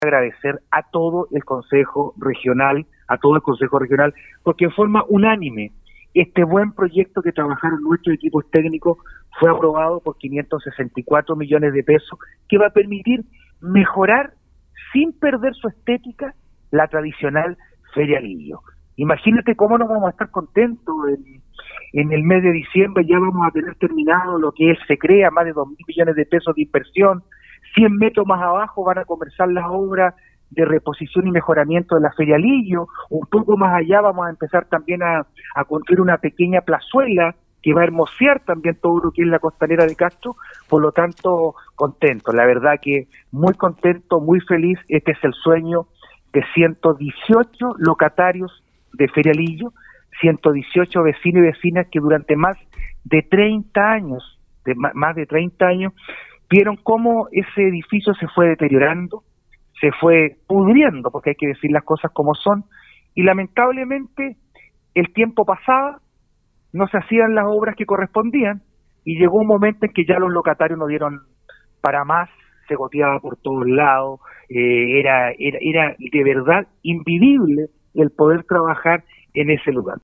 agradecer a todo el Consejo Regional, porque en forma unánime este buen proyecto que trabajaron nuestros equipos técnicos fue aprobado por 564 millones de pesos, que va a permitir mejorar, sin perder su estética, la tradicional Feria Lillo. Imagínate cómo nos vamos a estar contentos en el mes de diciembre. Ya vamos a tener terminado lo que es Se Crea, más de 2.000 millones de pesos de inversión. 100 metros más abajo van a comenzar las obras de reposición y mejoramiento de la Feria Lillo. Un poco más allá vamos a empezar también a construir una pequeña plazuela que va a hermosear también todo lo que es la costanera de Castro. Por lo tanto, contento, la verdad que muy contento, muy feliz. Este es el sueño de 118 locatarios de Feria Lillo, 118 vecinos y vecinas que durante más de 30 años, vieron cómo ese edificio se fue deteriorando, se fue pudriendo, porque hay que decir las cosas como son, y lamentablemente el tiempo pasaba, no se hacían las obras que correspondían, y llegó un momento en que ya los locatarios no dieron para más, se goteaba por todos lados, era de verdad invivible el poder trabajar en ese lugar.